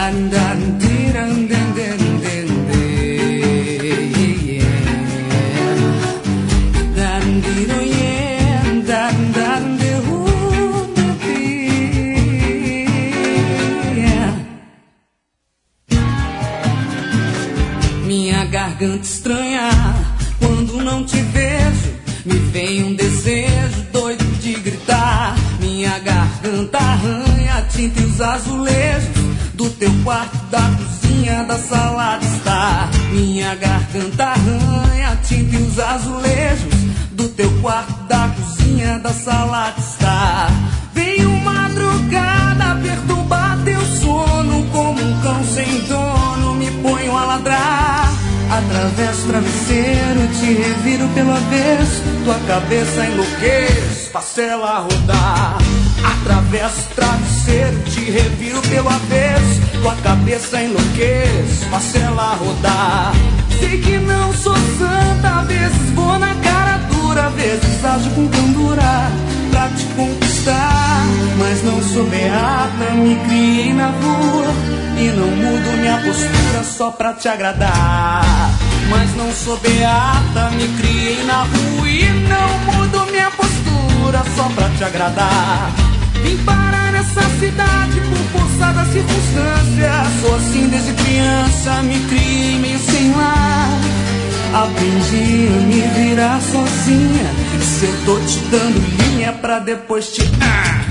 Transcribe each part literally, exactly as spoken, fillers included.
Minha garganta estranha, quando não te vejo, me vem um desejo doido de gritar. Minha garganta arranha a tinta e os azulejos do teu quarto, da cozinha, da sala de estar. Minha garganta arranha a tinta e os azulejos do teu quarto, da cozinha, da sala de estar. Venho madrugada perturbar teu sono, como um cão sem dono me ponho a ladrar. Atravesso o travesseiro, te reviro pelo avesso, tua cabeça enlouqueço, faço ela rodar. Atravesso o travesseiro, te reviro pelo avesso, tua cabeça enlouqueço, faço ela rodar. Sei que não sou santa, às vezes vou na cara dura, às vezes ajo com candura pra te conquistar. Mas não sou beata, me criei na rua e não mudo minha postura só pra te agradar. Mas não sou beata, me criei na rua e não mudo minha postura só pra te agradar. Vim parar nessa cidade por força das circunstâncias, sou assim desde criança, me criei meio sem lar. Aprendi a me virar sozinha, se eu tô te dando linha pra depois te... Ah!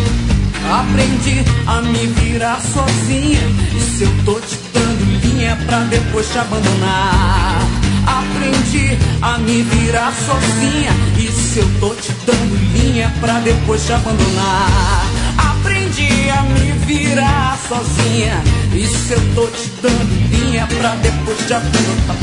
Aprendi a me virar sozinha, e se eu tô te dando linha pra depois te abandonar. Aprendi a me virar sozinha, e se eu tô te dando linha pra depois te abandonar. Aprendi a me virar sozinha, e se eu tô te dando linha pra depois te abandonar.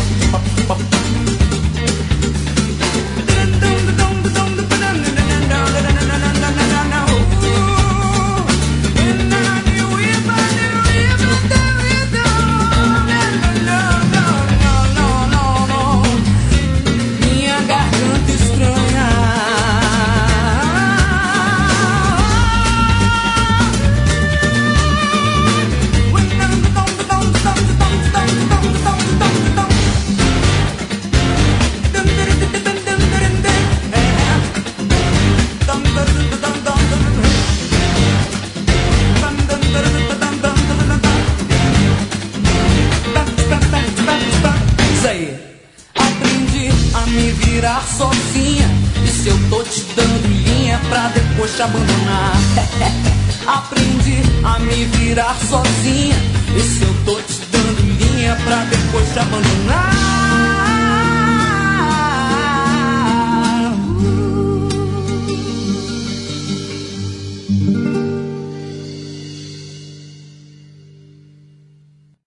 Sozinha, e se eu tô te dando linha pra depois te abandonar. Aprendi a me virar sozinha, e se eu tô te dando linha pra depois te abandonar.